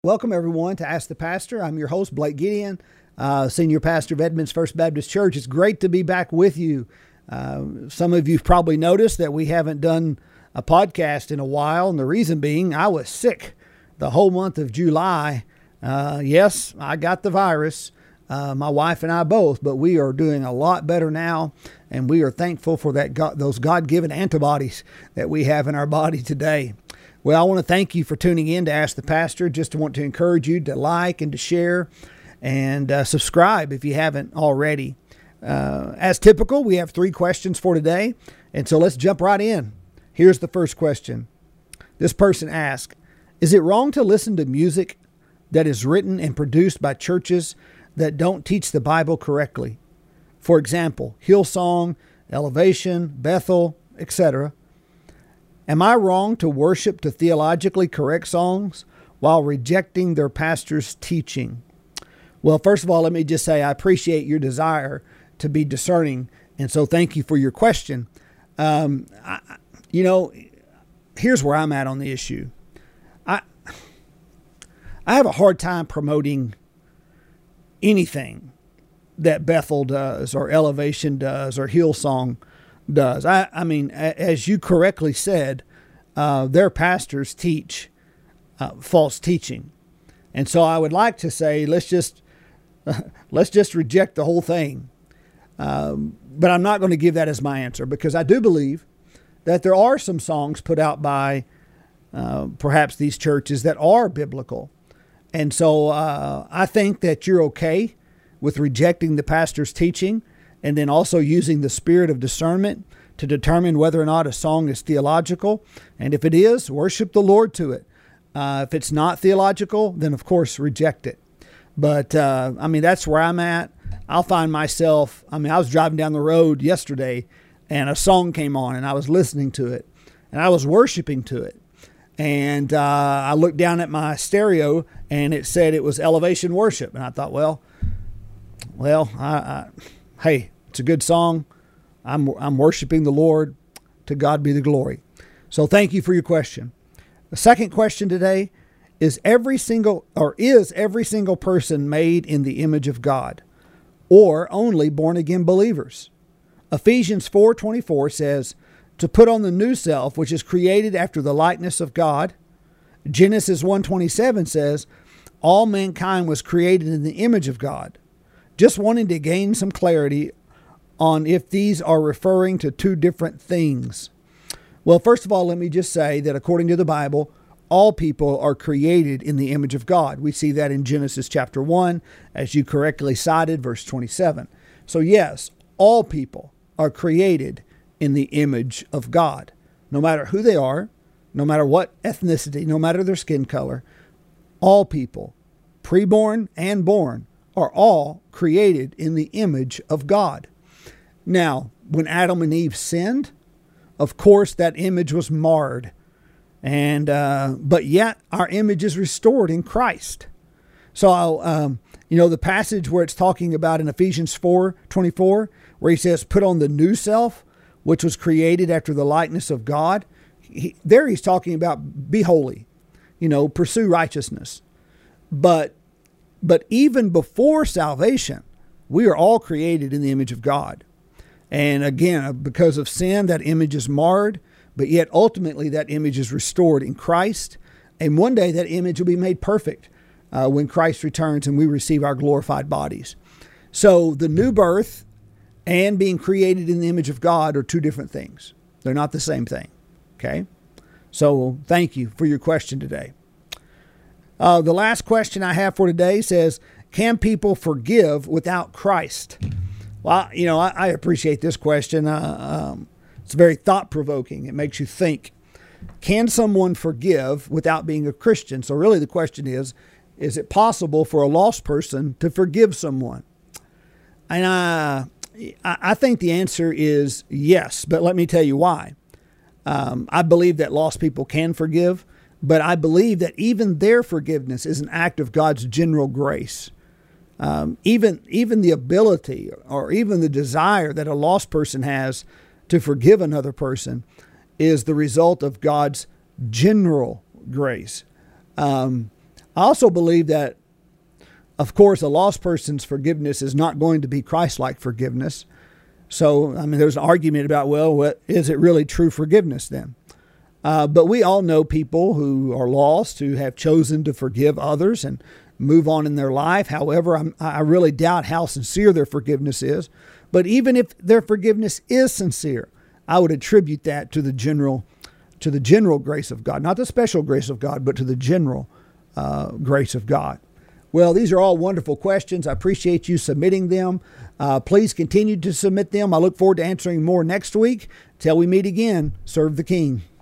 Welcome, everyone, to Ask the Pastor. I'm your host, Blake Gideon, Senior Pastor of Edmonds First Baptist Church. It's great to be back with you. Some of you have probably noticed that we haven't done a podcast in a while, and the reason being I was sick the whole month of July. Yes, I got the virus, my wife and I both, but we are doing a lot better now, and we are thankful for those God-given antibodies that we have in our body today. Well, I want to thank you for tuning in to Ask the Pastor. Just want to encourage you to like and to share and subscribe if you haven't already. As typical, we have 3 questions for today, and so let's jump right in. Here's the first question. This person asked, is it wrong to listen to music that is written and produced by churches that don't teach the Bible correctly? For example, Hillsong, Elevation, Bethel, etc. Am I wrong to worship to theologically correct songs while rejecting their pastor's teaching? Well, first of all, let me just say I appreciate your desire to be discerning, and so thank you for your question. Here's where I'm at on the issue. I have a hard time promoting anything that Bethel does or Elevation does or Hillsong does. I mean, as you correctly said, their pastors teach false teaching. And so I would like to say, let's just reject the whole thing. But I'm not going to give that as my answer, because I do believe that there are some songs put out by perhaps these churches that are biblical. And so I think that you're okay with rejecting the pastor's teaching and then also using the spirit of discernment to determine whether or not a song is theological. And if it is, worship the Lord to it. If it's not theological, then of course reject it. But that's where I'm at. I'll find myself, I was driving down the road yesterday and a song came on and I was listening to it and I was worshiping to it. And I looked down at my stereo and it said it was Elevation Worship. And I thought, hey, it's a good song. I'm worshiping the Lord. To God be the glory. So thank you for your question. The second question today is every single person made in the image of God, or only born again believers? Ephesians 4:24 says to put on the new self, which is created after the likeness of God. Genesis 1:27 says all mankind was created in the image of God. Just wanting to gain some clarity on if these are referring to 2 different things. Well, first of all, let me just say that according to the Bible, all people are created in the image of God. We see that in Genesis chapter 1, as you correctly cited, verse 27. So yes, all people are created in the image of God. No matter who they are, no matter what ethnicity, no matter their skin color, all people, preborn and born, are all created in the image of God. Now, when Adam and Eve sinned, of course, that image was marred. But yet our image is restored in Christ. So, the passage where it's talking about in Ephesians 4:24, where he says, put on the new self, which was created after the likeness of God. He's talking about be holy, pursue righteousness. But even before salvation, we are all created in the image of God. And again, because of sin, that image is marred, but yet ultimately that image is restored in Christ. And one day that image will be made perfect when Christ returns and we receive our glorified bodies. So the new birth and being created in the image of God are 2 different things. They're not the same thing. Okay? So thank you for your question today. The last question I have for today says, can people forgive without Christ? Well, I appreciate this question. It's very thought-provoking. It makes you think. Can someone forgive without being a Christian? So really the question is it possible for a lost person to forgive someone? And I think the answer is yes, but let me tell you why. I believe that lost people can forgive, but I believe that even their forgiveness is an act of God's general grace. Even the ability or even the desire that a lost person has to forgive another person is the result of God's general grace. I also believe that, of course, a lost person's forgiveness is not going to be Christ-like forgiveness. So, I mean, there's an argument about, well, is it really true forgiveness then? But we all know people who are lost, who have chosen to forgive others and move on in their life. However, I really doubt how sincere their forgiveness is. But even if their forgiveness is sincere, I would attribute that to the general grace of God, not the special grace of God, but to the general grace of God. Well, these are all wonderful questions. I appreciate you submitting them. Please continue to submit them. I look forward to answering more next week. Till we meet again, serve the King.